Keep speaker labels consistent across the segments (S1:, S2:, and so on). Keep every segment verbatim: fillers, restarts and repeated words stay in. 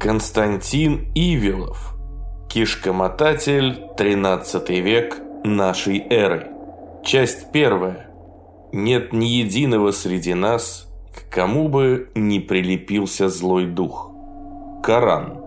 S1: Константин Ивелов. Кишкомотатель, тринадцатый век нашей эры. Часть первая. Нет ни единого среди нас, к кому бы не прилепился злой дух. Коран.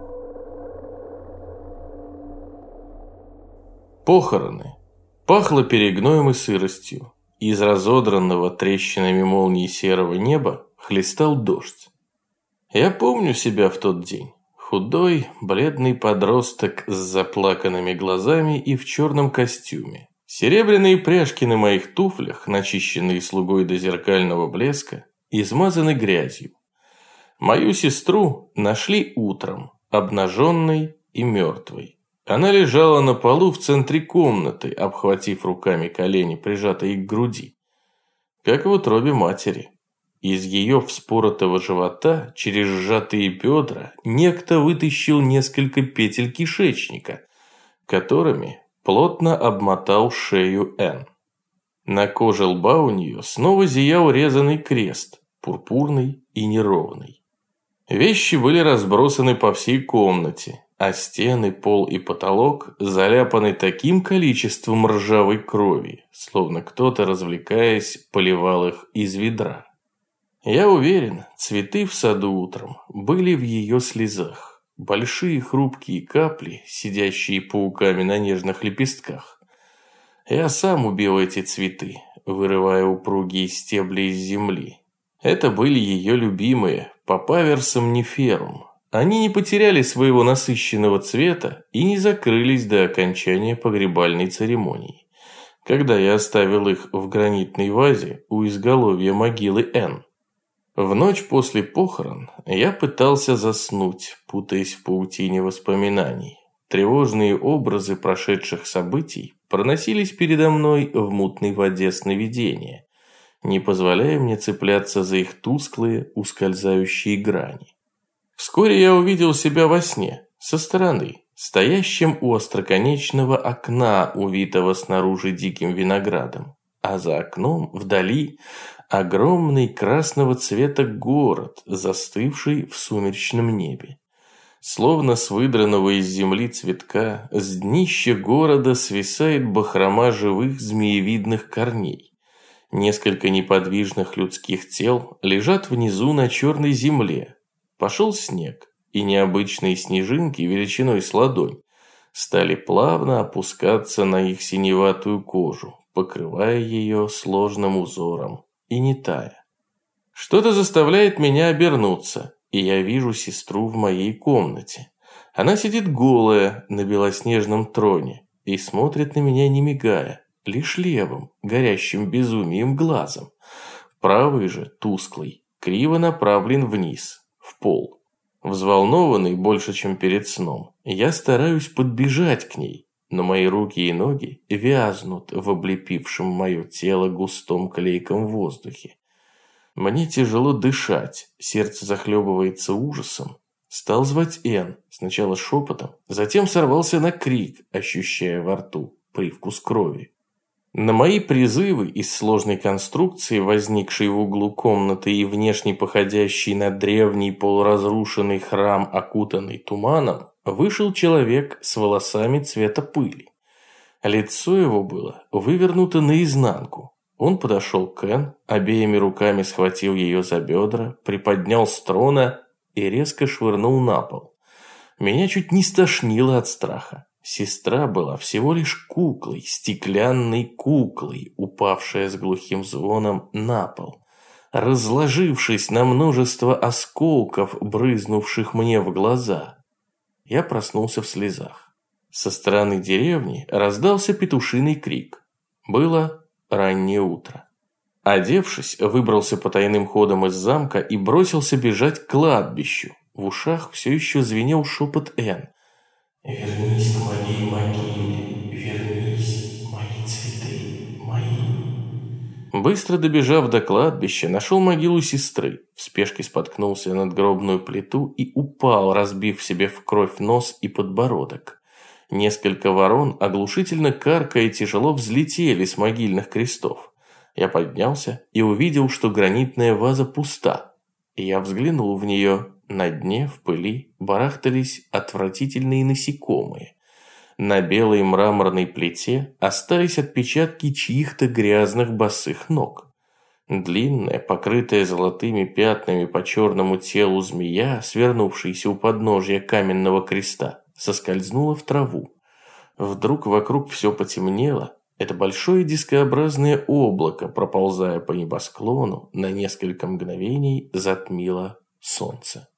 S1: Похороны. Пахло перегноем и сыростью. Из разодранного трещинами молнии серого неба хлестал дождь. Я помню себя в тот день. Худой, бледный подросток с заплаканными глазами и в черном костюме. Серебряные пряжки на моих туфлях, начищенные слугой до зеркального блеска, измазаны грязью. Мою сестру нашли утром, обнаженной и мертвой. Она лежала на полу в центре комнаты, обхватив руками колени, прижатые к груди, как в утробе матери. Из ее вспоротого живота через сжатые бедра некто вытащил несколько петель кишечника, которыми плотно обмотал шею Энн. На коже лба у нее снова зиял резаный крест, пурпурный и неровный. Вещи были разбросаны по всей комнате, а стены, пол и потолок заляпаны таким количеством ржавой крови, словно кто-то, развлекаясь, поливал их из ведра. Я уверен, цветы в саду утром были в ее слезах. Большие хрупкие капли, сидящие пауками на нежных лепестках. Я сам убил эти цветы, вырывая упругие стебли из земли. Это были ее любимые Папавер сомниферум. Они не потеряли своего насыщенного цвета и не закрылись до окончания погребальной церемонии, когда я оставил их в гранитной вазе у изголовья могилы Энн. В ночь после похорон я пытался заснуть, путаясь в паутине воспоминаний. Тревожные образы прошедших событий проносились передо мной в мутной воде сновидения, не позволяя мне цепляться за их тусклые, ускользающие грани. Вскоре я увидел себя во сне, со стороны, стоящим у остроконечного окна, увитого снаружи диким виноградом, а за окном, вдали, огромный красного цвета город, застывший в сумеречном небе. Словно с выдранного из земли цветка, с днища города свисает бахрома живых змеевидных корней. Несколько неподвижных людских тел лежат внизу на черной земле. Пошел снег, и необычные снежинки величиной с ладонь стали плавно опускаться на их синеватую кожу, покрывая ее сложным узором и не тая. Что-то заставляет меня обернуться, и я вижу сестру в моей комнате. Она сидит голая на белоснежном троне и смотрит на меня, не мигая, лишь левым, горящим безумием глазом. Правый же, тусклый, криво направлен вниз, в пол. Взволнованный больше, чем перед сном, я стараюсь подбежать к ней, но мои руки и ноги вязнут в облепившем мое тело густом клейком воздухе. Мне тяжело дышать, сердце захлебывается ужасом. Стал звать Энн, сначала шепотом, затем сорвался на крик, ощущая во рту привкус крови. На мои призывы из сложной конструкции, возникшей в углу комнаты и внешне походящей на древний полуразрушенный храм, окутанный туманом, вышел человек с волосами цвета пыли. Лицо его было вывернуто наизнанку. Он подошел к Энн, обеими руками схватил ее за бедра, приподнял с трона и резко швырнул на пол. Меня чуть не стошнило от страха. Сестра была всего лишь куклой, стеклянной куклой, упавшая с глухим звоном на пол, разложившись на множество осколков, брызнувших мне в глаза. Я проснулся в слезах. Со стороны деревни раздался петушиный крик. Было раннее утро. Одевшись, выбрался потайным ходом из замка и бросился бежать к кладбищу. В ушах все еще звенел шепот Энн. «Вернись к моей могиле, вернись, мои цветы, мои». Быстро добежав до кладбища, нашел могилу сестры, в спешке споткнулся на надгробную плиту и упал, разбив себе в кровь нос и подбородок. Несколько ворон, оглушительно каркая, тяжело взлетели с могильных крестов. Я поднялся и увидел, что гранитная ваза пуста. Я взглянул в нее, На дне в пыли барахтались отвратительные насекомые. На белой мраморной плите остались отпечатки чьих-то грязных босых ног. Длинная, покрытая золотыми пятнами по черному телу змея, свернувшаяся у подножия каменного креста, соскользнула в траву. Вдруг вокруг все потемнело. Это большое дискообразное облако, проползая по небосклону, на несколько мгновений затмило солнце.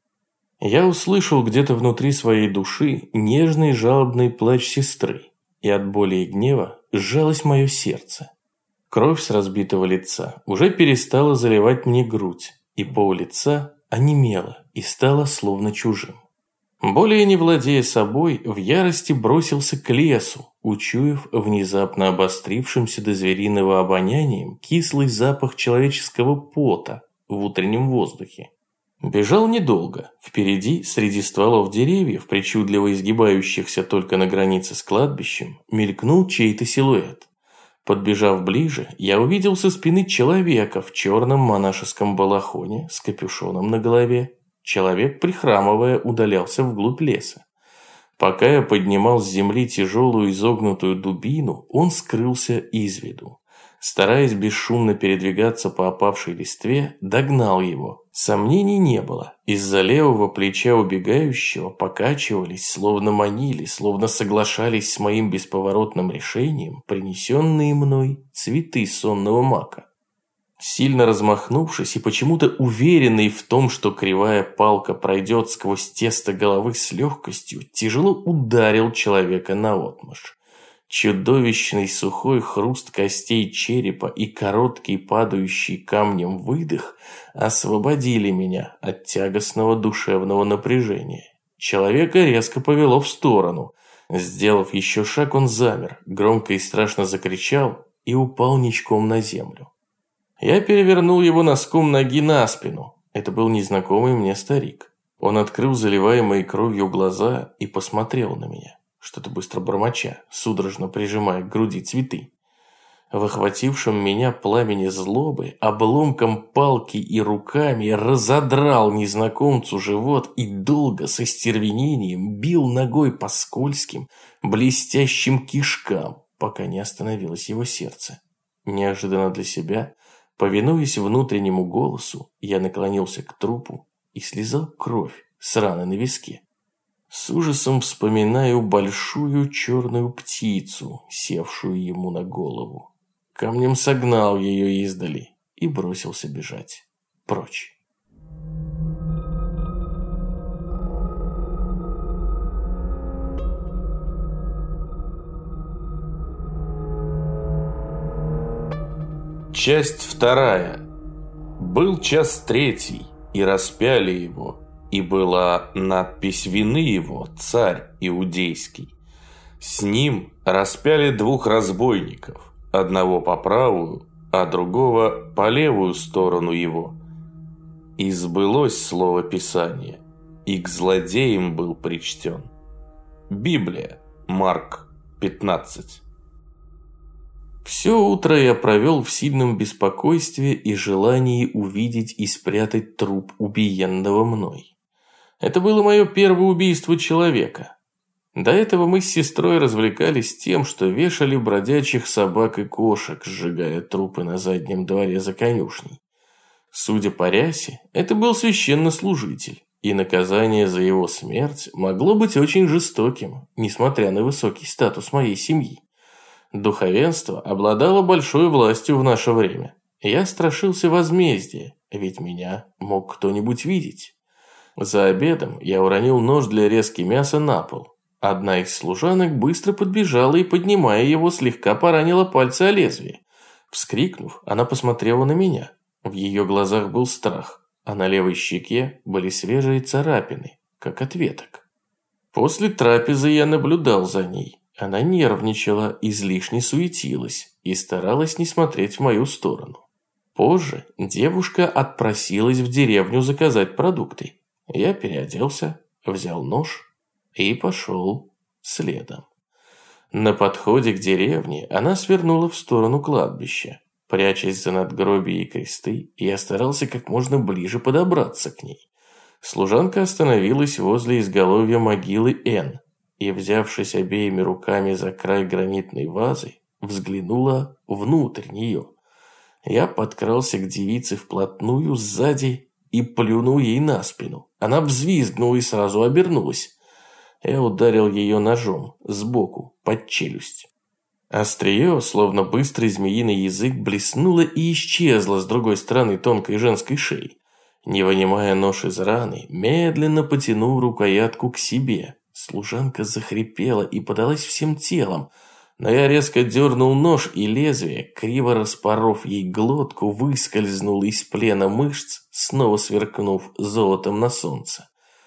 S1: Я услышал где-то внутри своей души нежный жалобный плач сестры, и от боли и гнева сжалось мое сердце. Кровь с разбитого лица уже перестала заливать мне грудь, и пол лица онемело и стало словно чужим. Более не владея собой, в ярости бросился к лесу, учуяв внезапно обострившимся до звериного обонянием кислый запах человеческого пота в утреннем воздухе. Бежал недолго. Впереди, среди стволов деревьев, причудливо изгибающихся только на границе с кладбищем, мелькнул чей-то силуэт. Подбежав ближе, я увидел со спины человека в черном монашеском балахоне с капюшоном на голове. Человек, прихрамывая, удалялся вглубь леса. Пока я поднимал с земли тяжелую изогнутую дубину, он скрылся из виду. Стараясь бесшумно передвигаться по опавшей листве, догнал его. Сомнений не было. Из-за левого плеча убегающего покачивались, словно манили, словно соглашались с моим бесповоротным решением принесенные мной цветы сонного мака. Сильно размахнувшись и почему-то уверенный в том, что кривая палка пройдет сквозь тесто головы с легкостью, тяжело ударил человека наотмашь. Чудовищный сухой хруст костей черепа и короткий падающий камнем выдох освободили меня от тягостного душевного напряжения. Человека резко повело в сторону. Сделав еще шаг, он замер, громко и страшно закричал и упал ничком на землю. Я перевернул его носком ноги на спину. Это был незнакомый мне старик. Он открыл заливаемые кровью глаза и посмотрел на меня, что-то быстро бормоча, судорожно прижимая к груди цветы. В охватившем меня пламени злобы, обломком палки и руками разодрал незнакомцу живот и долго со стервенением бил ногой по скользким, блестящим кишкам, пока не остановилось его сердце. Неожиданно для себя, повинуясь внутреннему голосу, я наклонился к трупу и слизал кровь с раны на виске. С ужасом вспоминаю большую черную птицу, севшую ему на голову. Камнем согнал ее издали и бросился бежать прочь. Часть вторая. Был час третий, и распяли его, и была надпись вины его «Царь Иудейский». С ним распяли двух разбойников, одного по правую, а другого по левую сторону его. И сбылось слово Писания, и к злодеям был причтен. Библия, Марк пятнадцать. Все утро я провел в сильном беспокойстве и желании увидеть и спрятать труп убиенного мной. Это было мое первое убийство человека. До этого мы с сестрой развлекались тем, что вешали бродячих собак и кошек, сжигая трупы на заднем дворе за конюшней. Судя по рясе, это был священнослужитель, и наказание за его смерть могло быть очень жестоким, несмотря на высокий статус моей семьи. Духовенство обладало большой властью в наше время. Я страшился возмездия, ведь меня мог кто-нибудь видеть. За обедом я уронил нож для резки мяса на пол. Одна из служанок быстро подбежала и, поднимая его, слегка поранила пальцы о лезвие. Вскрикнув, она посмотрела на меня. В ее глазах был страх, а на левой щеке были свежие царапины, как от веток. После трапезы я наблюдал за ней. Она нервничала, излишне суетилась и старалась не смотреть в мою сторону. Позже девушка отпросилась в деревню заказать продукты. Я переоделся, взял нож и пошел следом. На подходе к деревне она свернула в сторону кладбища. Прячась за надгробия и кресты, я старался как можно ближе подобраться к ней. Служанка остановилась возле изголовья могилы Н и, взявшись обеими руками за край гранитной вазы, взглянула внутрь нее. Я подкрался к девице вплотную сзади и плюнул ей на спину. Она взвизгнула и сразу обернулась. Я ударил ее ножом сбоку, под челюсть. Острие, словно быстрый змеиный язык, блеснуло и исчезло с другой стороны тонкой женской шеи. Не вынимая нож из раны, медленно потянул рукоятку к себе. Служанка захрипела и подалась всем телом, но я резко дернул нож, и лезвие, криво распоров ей глотку, выскользнуло из плена мышц, снова сверкнув золотом на солнце.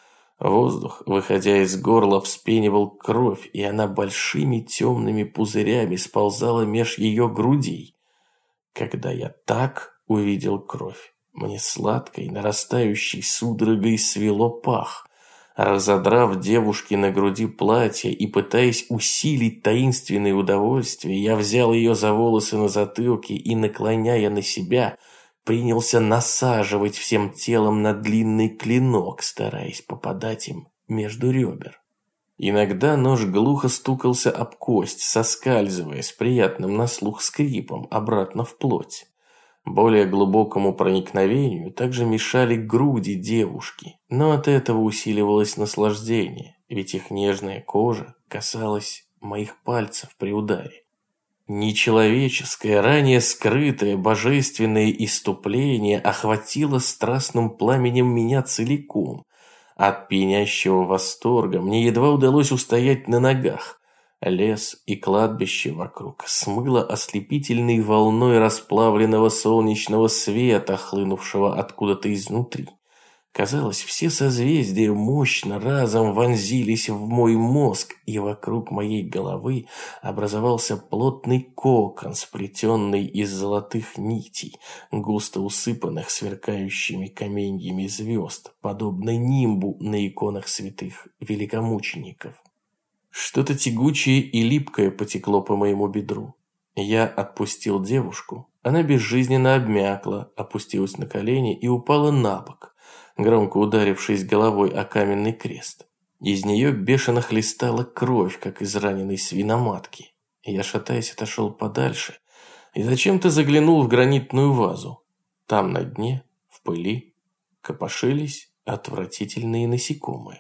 S1: Воздух, выходя из горла, вспенивал кровь, и она большими темными пузырями сползала меж ее грудей. Когда я так увидел кровь, мне сладкой, нарастающей судорогой свело пах. Разодрав девушке на груди платье и пытаясь усилить таинственное удовольствие, я взял ее за волосы на затылке и, наклоняя на себя, принялся насаживать всем телом на длинный клинок, стараясь попадать им между ребер. Иногда нож глухо стукался об кость, соскальзывая с приятным на слух скрипом обратно в плоть. Более глубокому проникновению также мешали груди девушки, но от этого усиливалось наслаждение, ведь их нежная кожа касалась моих пальцев при ударе. Нечеловеческое, ранее скрытое божественное иступление охватило страстным пламенем меня целиком. От пьянящего восторга мне едва удалось устоять на ногах. Лес и кладбище вокруг смыло ослепительной волной расплавленного солнечного света, хлынувшего откуда-то изнутри. Казалось, все созвездия мощно разом вонзились в мой мозг, и вокруг моей головы образовался плотный кокон, сплетенный из золотых нитей, густо усыпанных сверкающими каменьями звезд, подобно нимбу на иконах святых великомучеников. Что-то тягучее и липкое потекло по моему бедру. Я отпустил девушку. Она безжизненно обмякла, опустилась на колени и упала на бок, громко ударившись головой о каменный крест. Из нее бешено хлестала кровь, как из раненой свиноматки. Я, шатаясь, отошел подальше и зачем-то заглянул в гранитную вазу. Там на дне, в пыли, копошились отвратительные насекомые.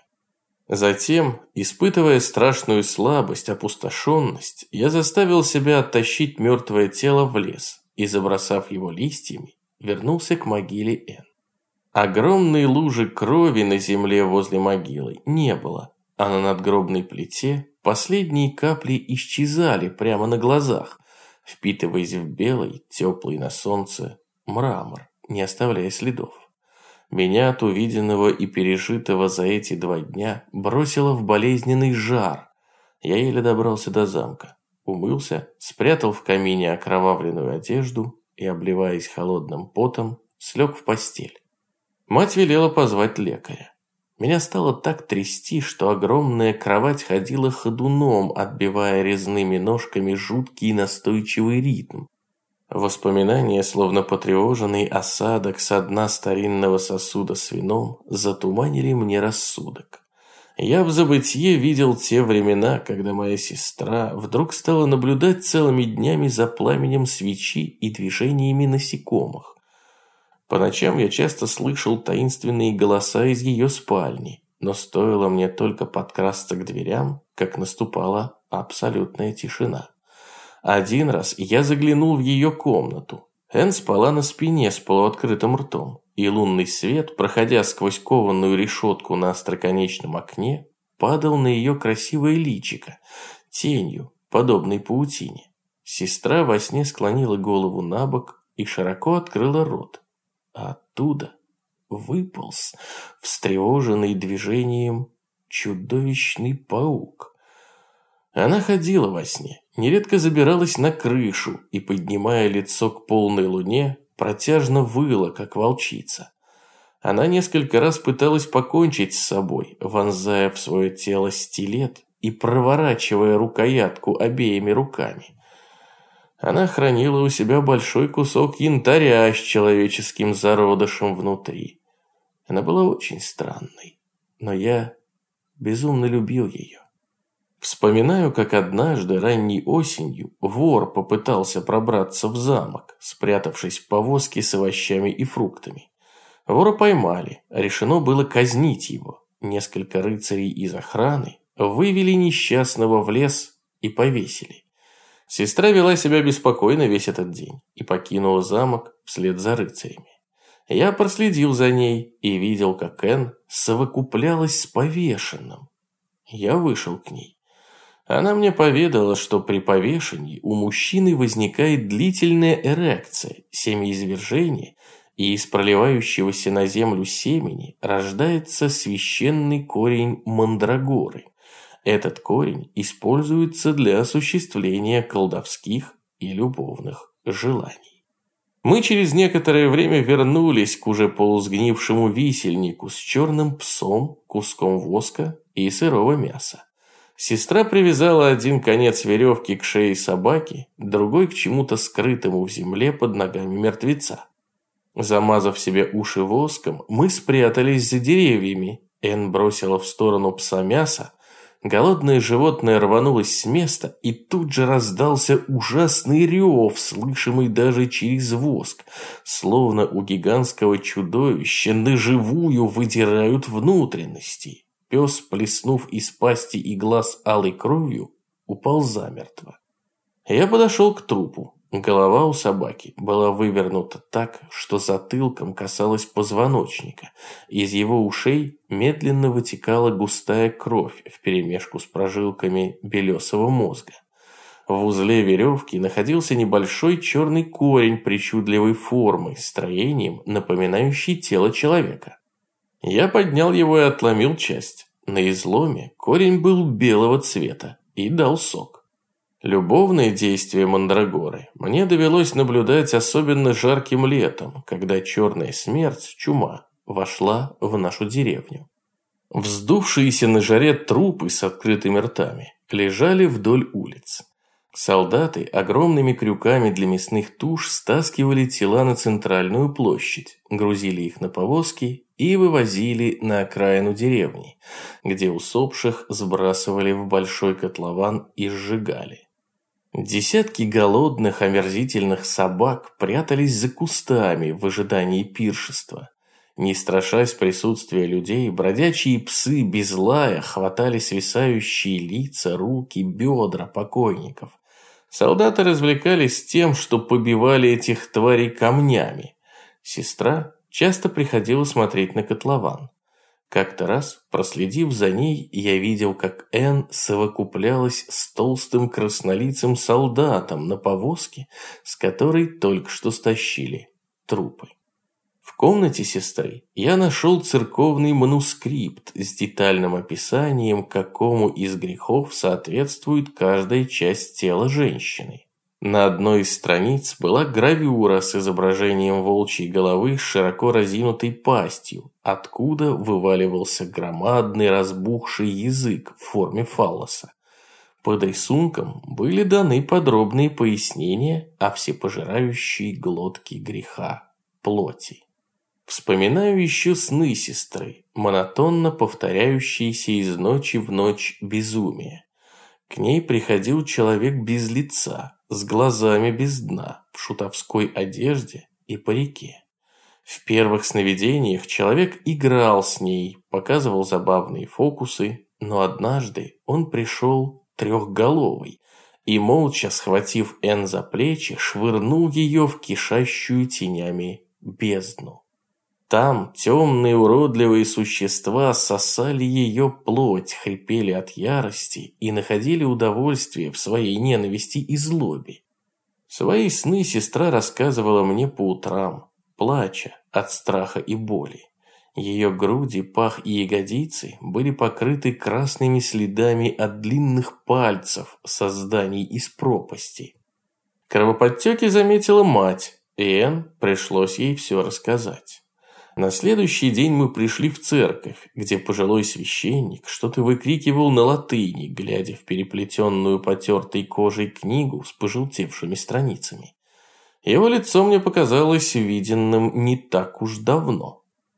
S1: Затем, испытывая страшную слабость, опустошенность, я заставил себя оттащить мертвое тело в лес и, забросав его листьями, вернулся к могиле Н. Огромной лужи крови на земле возле могилы не было, а на надгробной плите последние капли исчезали прямо на глазах, впитываясь в белый, теплый на солнце мрамор, не оставляя следов. Меня от увиденного и пережитого за эти два дня бросило в болезненный жар. Я еле добрался до замка, умылся, спрятал в камине окровавленную одежду и, обливаясь холодным потом, слег в постель. Мать велела позвать лекаря. Меня стало так трясти, что огромная кровать ходила ходуном, отбивая резными ножками жуткий настойчивый ритм. Воспоминания, словно потревоженный осадок со дна старинного сосуда с вином, затуманили мне рассудок. Я в забытье видел те времена, когда моя сестра вдруг стала наблюдать целыми днями за пламенем свечи и движениями насекомых. По ночам я часто слышал таинственные голоса из ее спальни, но стоило мне только подкрасться к дверям, как наступала абсолютная тишина. Один раз я заглянул в ее комнату. Энн спала на спине с полуоткрытым ртом, и лунный свет, проходя сквозь кованую решетку на остроконечном окне, падал на ее красивое личико, тенью, подобной паутине. Сестра во сне склонила голову на бок и широко открыла рот. А оттуда выполз, встревоженный движением, чудовищный паук. Она ходила во сне, нередко забиралась на крышу и, поднимая лицо к полной луне, протяжно выла, как волчица. Она несколько раз пыталась покончить с собой, вонзая в свое тело стилет и проворачивая рукоятку обеими руками. Она хранила у себя большой кусок янтаря с человеческим зародышем внутри. Она была очень странной, но я безумно любил ее. Вспоминаю, как однажды ранней осенью вор попытался пробраться в замок, спрятавшись в повозке с овощами и фруктами. Вора поймали, решено было казнить его. Несколько рыцарей из охраны вывели несчастного в лес и повесили. Сестра вела себя беспокойно весь этот день и покинула замок вслед за рыцарями. Я проследил за ней и видел, как Энн совокуплялась с повешенным. Я вышел к ней. Она мне поведала, что при повешении у мужчины возникает длительная эрекция, семяизвержение, и из проливающегося на землю семени рождается священный корень мандрагоры. Этот корень используется для осуществления колдовских и любовных желаний. Мы через некоторое время вернулись к уже полусгнившему висельнику с черным псом, куском воска и сырого мяса. Сестра привязала один конец веревки к шее собаки, другой к чему-то скрытому в земле под ногами мертвеца. Замазав себе уши воском, мы спрятались за деревьями. Энн бросила в сторону пса мясо. Голодное животное рванулось с места, и тут же раздался ужасный рев, слышимый даже через воск, словно у гигантского чудовища наживую выдирают внутренности. Пес, плеснув из пасти и глаз алой кровью, упал замертво. Я подошел к трупу. Голова у собаки была вывернута так, что затылком касалась позвоночника. Из его ушей медленно вытекала густая кровь вперемешку с прожилками белесого мозга. В узле веревки находился небольшой черный корень причудливой формы, строением, напоминающий тело человека. Я поднял его и отломил часть. На изломе корень был белого цвета и дал сок. Любовные действия мандрагоры мне довелось наблюдать особенно жарким летом, когда черная смерть, чума, вошла в нашу деревню. Вздувшиеся на жаре трупы с открытыми ртами лежали вдоль улиц. Солдаты огромными крюками для мясных туш стаскивали тела на центральную площадь, грузили их на повозки и вывозили на окраину деревни, где усопших сбрасывали в большой котлован и сжигали. Десятки голодных, омерзительных собак прятались за кустами в ожидании пиршества. Не страшась присутствия людей, бродячие псы без лая хватали свисающие лица, руки, бедра покойников. Солдаты развлекались тем, что побивали этих тварей камнями. Сестра часто приходила смотреть на котлован. Как-то раз, проследив за ней, я видел, как Энн совокуплялась с толстым краснолицым солдатом на повозке, с которой только что стащили трупы. В комнате сестры я нашел церковный манускрипт с детальным описанием, какому из грехов соответствует каждая часть тела женщины. На одной из страниц была гравюра с изображением волчьей головы с широко разинутой пастью, откуда вываливался громадный разбухший язык в форме фаллоса. Под рисунком были даны подробные пояснения о всепожирающей глотке греха плоти. Вспоминаю еще сны сестры, монотонно повторяющиеся из ночи в ночь безумия. К ней приходил человек без лица, с глазами без дна, в шутовской одежде и парике. В первых сновидениях человек играл с ней, показывал забавные фокусы, но однажды он пришел трехголовый и, молча схватив Энн за плечи, швырнул ее в кишащую тенями бездну. Там темные уродливые существа сосали ее плоть, хрипели от ярости и находили удовольствие в своей ненависти и злобе. Свои сны сестра рассказывала мне по утрам, плача от страха и боли. Ее груди, пах и ягодицы были покрыты красными следами от длинных пальцев созданий из пропасти. Кровоподтеки заметила мать, и Энн пришлось ей все рассказать. На следующий день мы пришли в церковь, где пожилой священник что-то выкрикивал на латыни, глядя в переплетенную потертой кожей книгу с пожелтевшими страницами. Его лицо мне показалось виденным не так уж давно.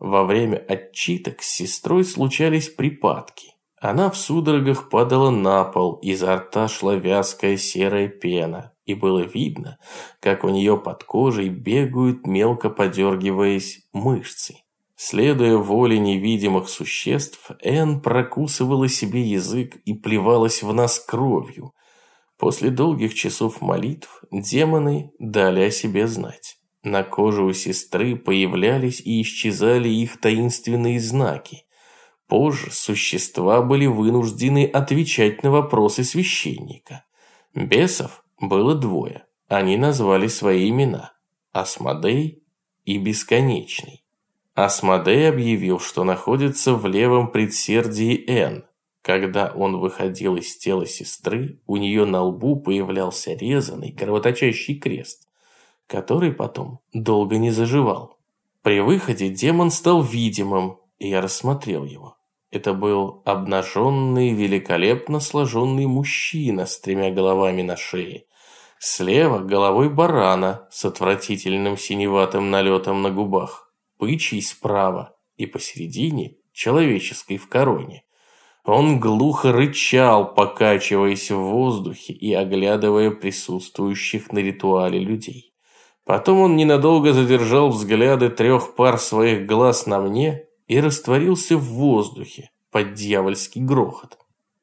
S1: Во время отчиток с сестрой случались припадки. Она в судорогах падала на пол, изо рта шла вязкая серая пена, и было видно, как у нее под кожей бегают, мелко подергиваясь, мышцы. Следуя воле невидимых существ, Энн прокусывала себе язык и плевалась в нас кровью. После долгих часов молитв демоны дали о себе знать. На коже у сестры появлялись и исчезали их таинственные знаки. Позже существа были вынуждены отвечать на вопросы священника. Бесов было двое. Они назвали свои имена – Асмодей и Бесконечный. Асмодей объявил, что находится в левом предсердии Энн. Когда он выходил из тела сестры, у нее на лбу появлялся резаный, кровоточащий крест, который потом долго не заживал. При выходе демон стал видимым, и я рассмотрел его. Это был обнаженный, великолепно сложенный мужчина с тремя головами на шее. Слева головой барана с отвратительным синеватым налетом на губах, бычий справа и посередине человеческой в короне. Он глухо рычал, покачиваясь в воздухе и оглядывая присутствующих на ритуале людей. Потом он ненадолго задержал взгляды трех пар своих глаз на мне и растворился в воздухе под дьявольский грохот.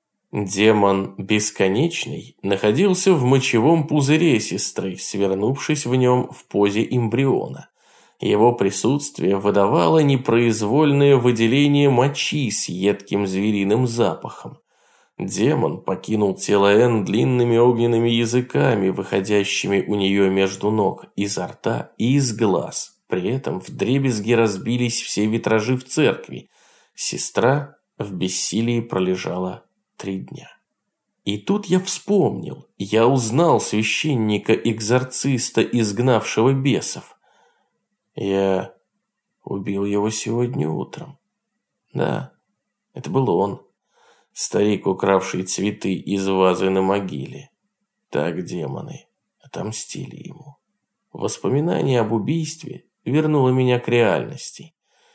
S1: Демон Бесконечный находился в мочевом пузыре сестры, свернувшись в нем в позе эмбриона. Его присутствие выдавало непроизвольное выделение мочи с едким звериным запахом. Демон покинул тело Энн длинными огненными языками, выходящими у нее между ног, изо рта и из глаз. При этом вдребезги разбились все витражи в церкви. Сестра в бессилии пролежала три дня. И тут я вспомнил, я узнал священника-экзорциста, изгнавшего бесов. Я убил его сегодня утром. Да, это был он. Старик, укравший цветы из вазы на могиле. Так демоны отомстили ему. Воспоминание об убийстве вернуло меня к реальности.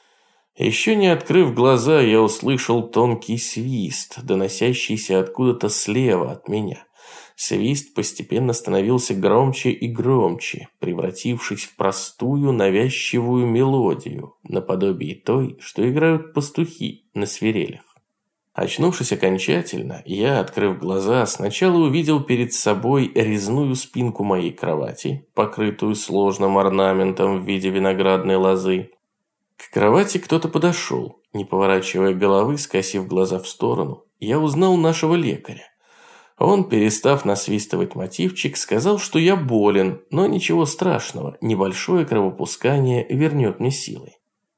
S1: Еще не открыв глаза, я услышал тонкий свист, доносящийся откуда-то слева от меня. Свист постепенно становился громче и громче, превратившись в простую навязчивую мелодию, наподобие той, что играют пастухи на свирелях. Очнувшись окончательно, я, открыв глаза, сначала увидел перед собой резную спинку моей кровати, покрытую сложным орнаментом в виде виноградной лозы. К кровати кто-то подошел, не поворачивая головы, скосив глаза в сторону. Я узнал нашего лекаря. Он, перестав насвистывать мотивчик, сказал, что я болен, но ничего страшного, небольшое кровопускание вернет мне силы.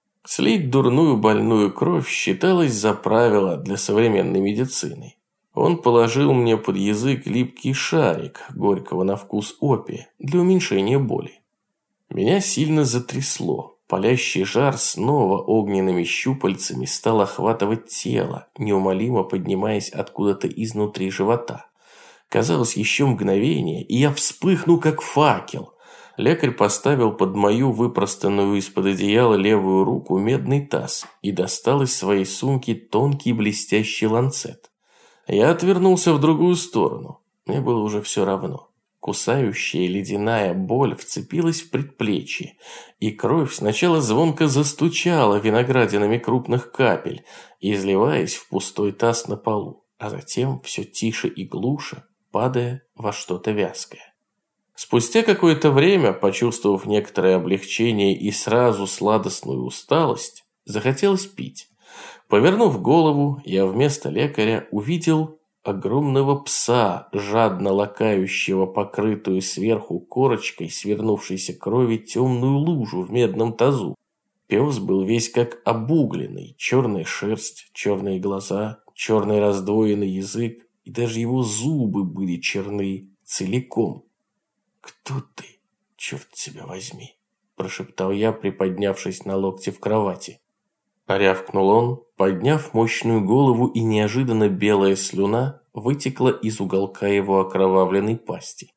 S1: Слить дурную больную кровь считалось за правило для современной медицины. Он положил мне под язык липкий шарик, горького на вкус опия, для уменьшения боли. Меня сильно затрясло. Палящий жар снова огненными щупальцами стал охватывать тело, неумолимо поднимаясь откуда-то изнутри живота. Казалось, еще мгновение, и я вспыхну, как факел. Лекарь поставил под мою выпростанную из-под одеяла левую руку медный таз и достал из своей сумки тонкий блестящий ланцет. Я отвернулся в другую сторону. Мне было уже все равно. Кусающая ледяная боль вцепилась в предплечье, и кровь сначала звонко застучала виноградинами крупных капель, изливаясь в пустой таз на полу, а затем все тише и глуше, падая во что-то вязкое. Спустя какое-то время, почувствовав некоторое облегчение и сразу сладостную усталость, захотелось пить. Повернув голову, я вместо лекаря увидел огромного пса, жадно лакающего покрытую сверху корочкой свернувшейся крови темную лужу в медном тазу. Пес был весь как обугленный, черная шерсть, черные глаза, черный раздвоенный язык, и даже его зубы были черны целиком. «Кто ты, черт тебя возьми?» – прошептал я, приподнявшись на локте в кровати. Рявкнул он, подняв мощную голову, и неожиданно белая слюна вытекла из уголка его окровавленной пасти.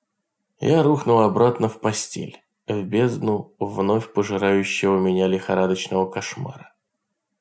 S1: Я рухнул обратно в постель, в бездну вновь пожирающего меня лихорадочного кошмара.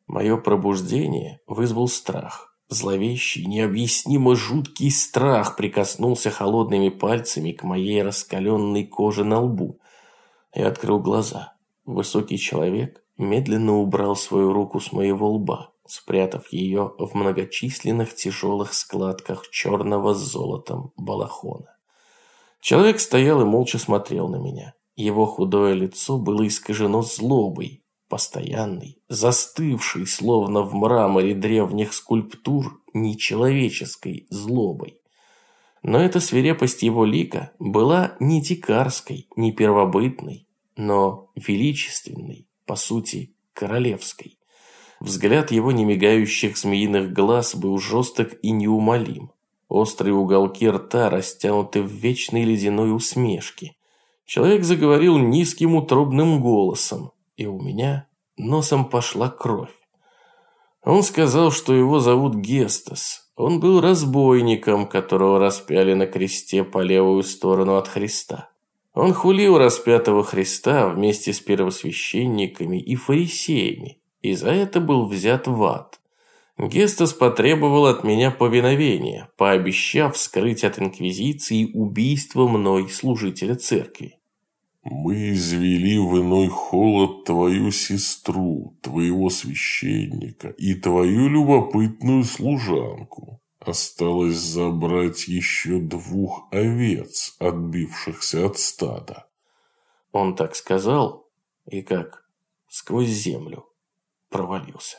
S1: Мое пробуждение вызвал страх. Зловещий, необъяснимо жуткий страх прикоснулся холодными пальцами к моей раскаленной коже на лбу. Я открыл глаза. Высокий человек медленно убрал свою руку с моего лба, спрятав ее в многочисленных тяжелых складках черного с золотом балахона. Человек стоял и молча смотрел на меня. Его худое лицо было искажено злобой, постоянной, застывшей, словно в мраморе древних скульптур, нечеловеческой злобой. Но эта свирепость его лика была не дикарской, не первобытной, но величественной, по сути, королевской. Взгляд его немигающих змеиных глаз был жесток и неумолим. Острые уголки рта растянуты в вечной ледяной усмешке. Человек заговорил низким утробным голосом, и у меня носом пошла кровь. Он сказал, что его зовут Гестас. Он был разбойником, которого распяли на кресте по левую сторону от Христа. Он хулил распятого Христа вместе с первосвященниками и фарисеями, и за это был взят в ад. Гестас потребовал от меня повиновения, пообещав скрыть от инквизиции убийство мной служителя церкви.
S2: «Мы извели в иной холод твою сестру, твоего священника и твою любопытную служанку. Осталось забрать еще двух овец, отбившихся от стада».
S1: Он так сказал, и как сквозь землю провалился.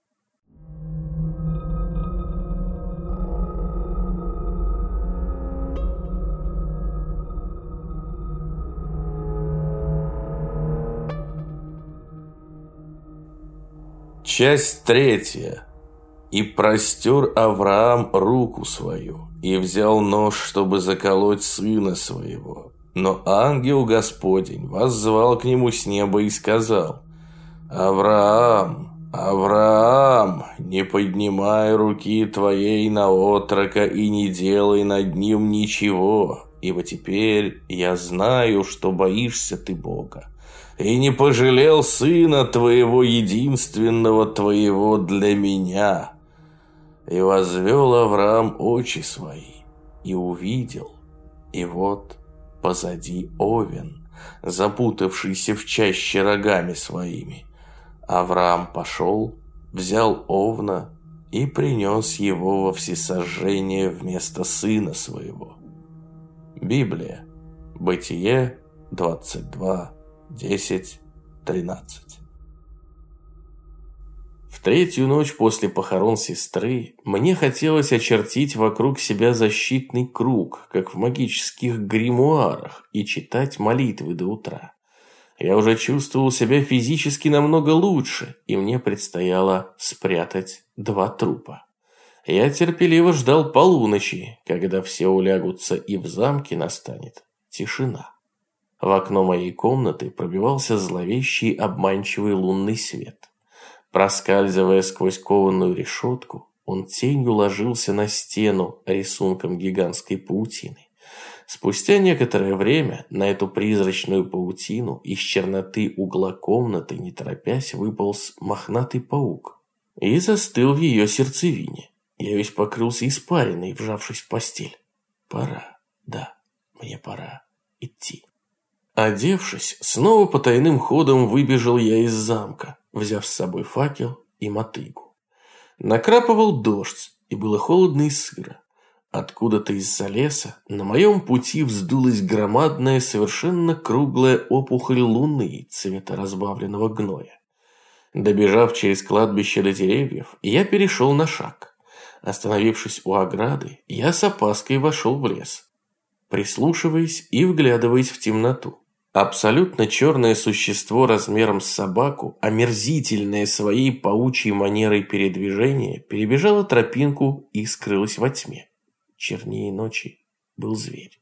S1: Часть третья. «И простер Авраам руку свою, и взял нож, чтобы заколоть сына своего. Но ангел Господень воззвал к нему с неба и сказал: Авраам, Авраам, не поднимай руки твоей на отрока и не делай над ним ничего, ибо теперь я знаю, что боишься ты Бога. И не пожалел сына твоего единственного твоего для меня. И возвел Авраам очи свои, и увидел, и вот позади овен, запутавшийся в чаще рогами своими. Авраам пошел, взял овна и принес его во всесожжение вместо сына своего». Библия. Бытие двадцать два. десять тринадцать. В третью ночь после похорон сестры мне хотелось очертить вокруг себя защитный круг, как в магических гримуарах, и читать молитвы до утра. Я уже чувствовал себя физически намного лучше, и мне предстояло спрятать два трупа. Я терпеливо ждал полуночи, когда все улягутся и в замке настанет тишина. В окно моей комнаты пробивался зловещий обманчивый лунный свет. Проскальзывая сквозь кованую решетку, он тенью ложился на стену рисунком гигантской паутины. Спустя некоторое время на эту призрачную паутину из черноты угла комнаты, не торопясь, выполз мохнатый паук и застыл в ее сердцевине. Я весь покрылся испариной, вжавшись в постель. Пора, да, мне пора идти. Одевшись, снова потайным ходом выбежал я из замка, взяв с собой факел и мотыгу. Накрапывал дождь, и было холодно и сыро. Откуда-то из-за леса на моем пути вздулась громадная, совершенно круглая опухоль луны цвета разбавленного гноя. Добежав через кладбище до деревьев, я перешел на шаг. Остановившись у ограды, я с опаской вошел в лес, прислушиваясь и вглядываясь в темноту. Абсолютно черное существо размером с собаку, омерзительное своей паучьей манерой передвижения, перебежало тропинку и скрылось во тьме. Чернее ночи был зверь.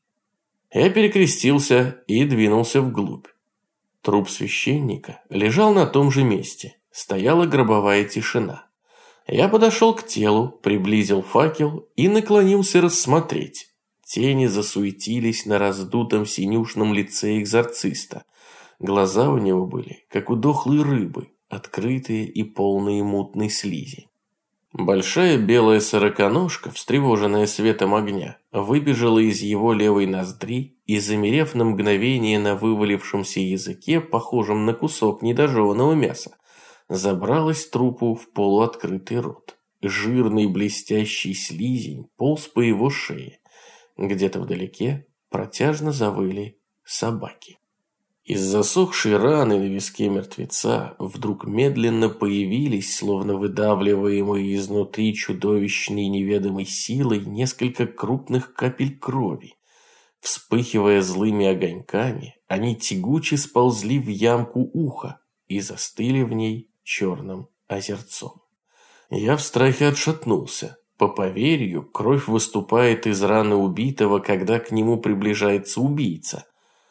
S1: Я перекрестился и двинулся вглубь. Труп священника лежал на том же месте. Стояла гробовая тишина. Я подошел к телу, приблизил факел и наклонился рассмотреть. Тени засуетились на раздутом синюшном лице экзорциста. Глаза у него были, как у дохлой рыбы, открытые и полные мутной слизи. Большая белая сороконожка, встревоженная светом огня, выбежала из его левой ноздри и, замерев на мгновение на вывалившемся языке, похожем на кусок недожеванного мяса, забралась трупу в полуоткрытый рот. Жирный блестящий слизень полз по его шее. Где-то вдалеке протяжно завыли собаки. Из засохшей раны на виске мертвеца вдруг медленно появились, словно выдавливаемые изнутри чудовищной неведомой силой, несколько крупных капель крови. Вспыхивая злыми огоньками, они тягуче сползли в ямку уха и застыли в ней черным озерцом. Я в страхе отшатнулся. По поверью, кровь выступает из раны убитого, когда к нему приближается убийца.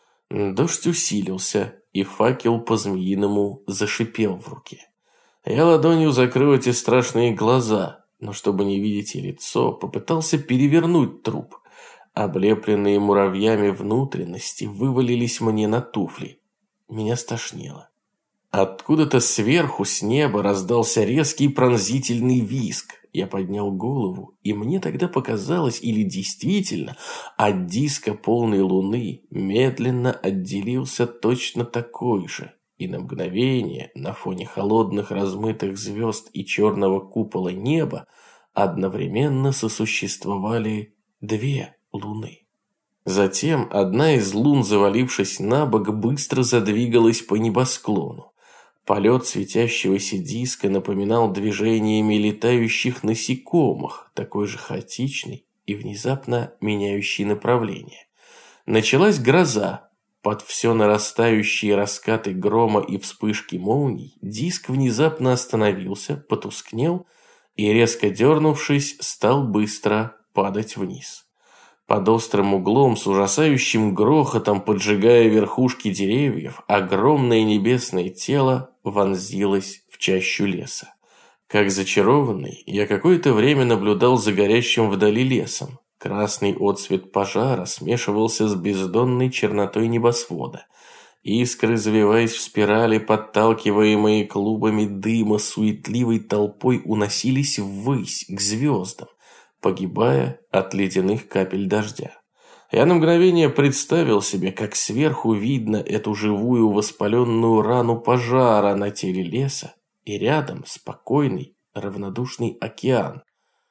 S1: Дождь усилился, и факел по-змеиному зашипел в руке. Я ладонью закрыл эти страшные глаза, но чтобы не видеть и лицо, попытался перевернуть труп. Облепленные муравьями внутренности вывалились мне на туфли. Меня стошнило. Откуда-то сверху с неба раздался резкий пронзительный визг. Я поднял голову, и мне тогда показалось, или действительно, от диска полной луны медленно отделился точно такой же. И на мгновение, на фоне холодных размытых звезд и черного купола неба, одновременно сосуществовали две луны. Затем одна из лун, завалившись на бок, быстро задвигалась по небосклону. Полет светящегося диска напоминал движениями летающих насекомых, такой же хаотичный и внезапно меняющий направление. Началась гроза. Под все нарастающие раскаты грома и вспышки молний диск внезапно остановился, потускнел и, резко дернувшись, стал быстро падать вниз. Под острым углом, с ужасающим грохотом поджигая верхушки деревьев, огромное небесное тело вонзилось в чащу леса. Как зачарованный, я какое-то время наблюдал за горящим вдали лесом. Красный отсвет пожара смешивался с бездонной чернотой небосвода. Искры, завиваясь в спирали, подталкиваемые клубами дыма, суетливой толпой уносились ввысь, к звездам, погибая от ледяных капель дождя. Я на мгновение представил себе, как сверху видно эту живую воспаленную рану пожара на теле леса, и рядом спокойный, равнодушный океан.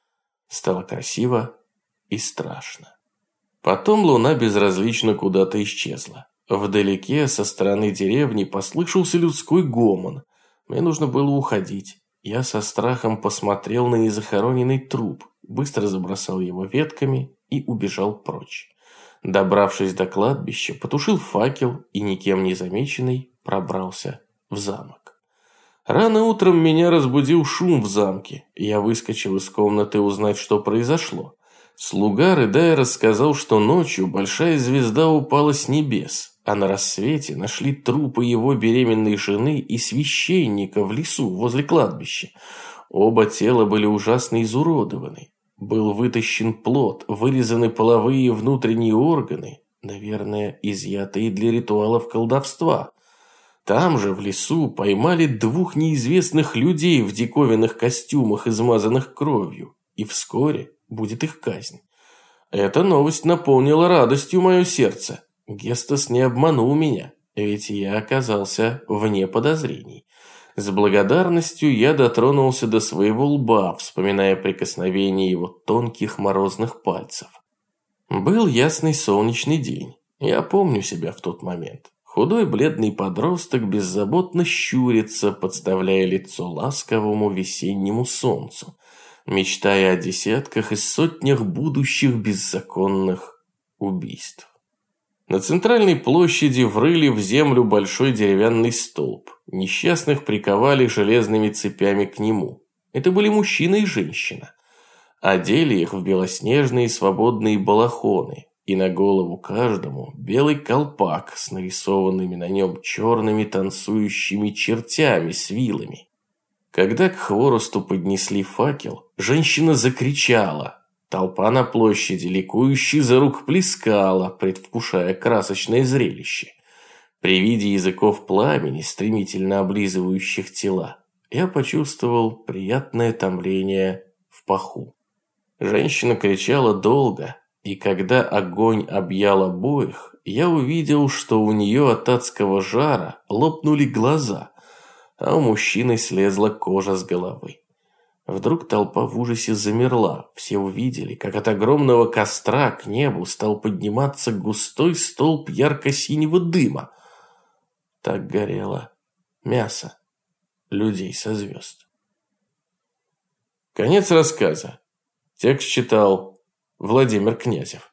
S1: Стало красиво и страшно. Потом луна безразлично куда-то исчезла. Вдалеке, со стороны деревни, послышался людской гомон. Мне нужно было уходить. Я со страхом посмотрел на незахороненный труп, быстро забросал его ветками и убежал прочь. Добравшись до кладбища, потушил факел и, никем не замеченный, пробрался в замок. Рано утром меня разбудил шум в замке. Я выскочил из комнаты узнать, что произошло. Слуга, рыдая, рассказал, что ночью большая звезда упала с небес, а на рассвете нашли трупы его беременной жены и священника в лесу возле кладбища. Оба тела были ужасно изуродованы. Был вытащен плод, вырезаны половые и внутренние органы, наверное, изъятые для ритуалов колдовства. Там же, в лесу, поймали двух неизвестных людей в диковинных костюмах, измазанных кровью, и вскоре будет их казнь. Эта новость наполнила радостью мое сердце. Гестас не обманул меня, ведь я оказался вне подозрений. С благодарностью я дотронулся до своего лба, вспоминая прикосновение его тонких морозных пальцев. Был ясный солнечный день. Я помню себя в тот момент. Худой бледный подросток беззаботно щурится, подставляя лицо ласковому весеннему солнцу, мечтая о десятках и сотнях будущих беззаконных убийств. На центральной площади врыли в землю большой деревянный столб. Несчастных приковали железными цепями к нему. Это были мужчина и женщина. Одели их в белоснежные свободные балахоны, и на голову каждому белый колпак с нарисованными на нем черными танцующими чертями с вилами. Когда к хворосту поднесли факел, женщина закричала. Толпа на площади ликующе зарукоплескала, предвкушая красочное зрелище. При виде языков пламени, стремительно облизывающих тела, я почувствовал приятное томление в паху. Женщина кричала долго, и когда огонь объял обоих, я увидел, что у нее от адского жара лопнули глаза, а у мужчины слезла кожа с головы. Вдруг толпа в ужасе замерла. Все увидели, как от огромного костра к небу стал подниматься густой столб ярко-синего дыма. Так горело мясо людей со звезд. Конец рассказа. Текст читал Владимир Князев.